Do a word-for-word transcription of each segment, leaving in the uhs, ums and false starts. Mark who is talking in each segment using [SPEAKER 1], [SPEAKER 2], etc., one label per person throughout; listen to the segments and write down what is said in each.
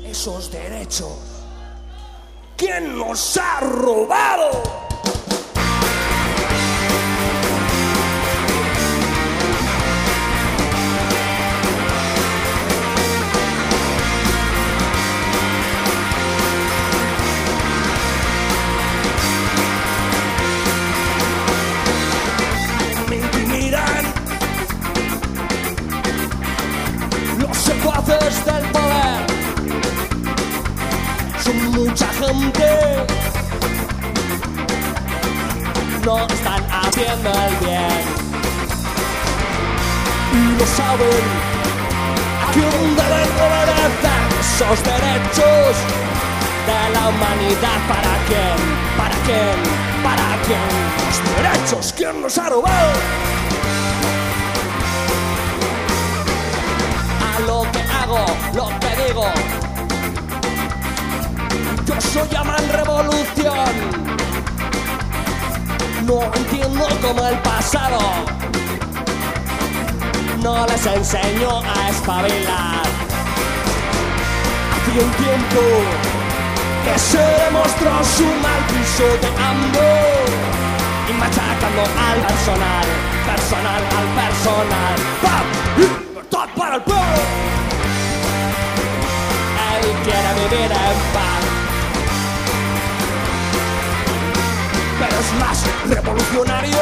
[SPEAKER 1] esos derechos. ¿Quién nos ha robado? Me intimidan los secuaces del poder. Son mucha gente, no están haciendo el bien y lo saben. ¿A quién deben obedecer esos derechos de la humanidad? ¿Para quién? ¿Para quién? ¿Para quién? Los derechos, ¿quién nos ha robado? A lo que hago, lo que digo, yo soy llaman revolución. No entiendo como el pasado no les enseñó a espabilar. Hace un tiempo que se demostró su mal pisoteando y machacando al personal, personal al personal. ¡Pam! ¡Libertad para el pueblo! Él quiere vivir en paz, pero es más revolucionario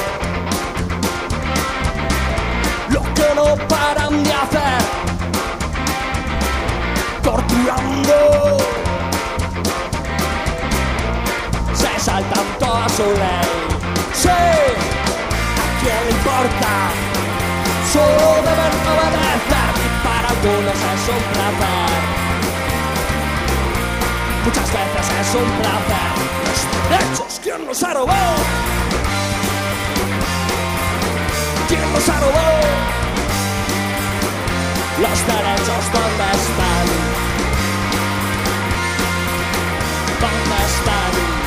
[SPEAKER 1] lo que no paran de hacer, torturando. Se saltan toda su ley. Sí, ¿a quién le importa? Solo deben obedecer y para algunos es un placer. Muchas veces es un placer. Los derechos, ¿quién nos ha robado? ¿Quién nos ha robado? Los derechos, ¿dónde están? ¿Dónde están?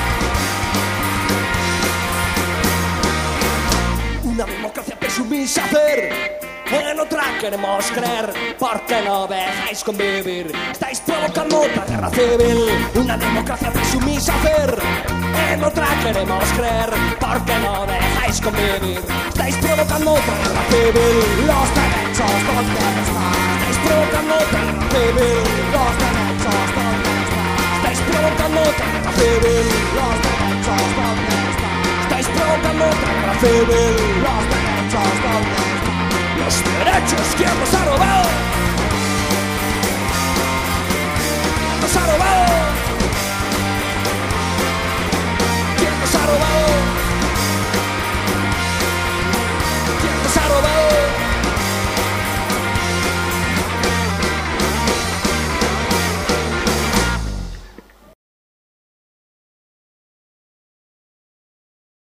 [SPEAKER 1] Una democracia presumís hacer, en otra queremos creer. ¿Por qué no dejáis convivir? Estáis provocando otra guerra civil. Una democracia presumís hacer, en otra queremos creer. ¿Por qué no dejáis convivir? Estáis provocando otra guerra civil. Los derechos, ¿dónde están? Estáis provocando otra guerra civil. Los derechos, ¿dónde están? Estáis provocando otra guerra civil. Los derechos, ¿dónde están? Estáis provocando otra guerra civil. Los derechos, ¿dónde están? Los derechos, ¿quién nos ha robado?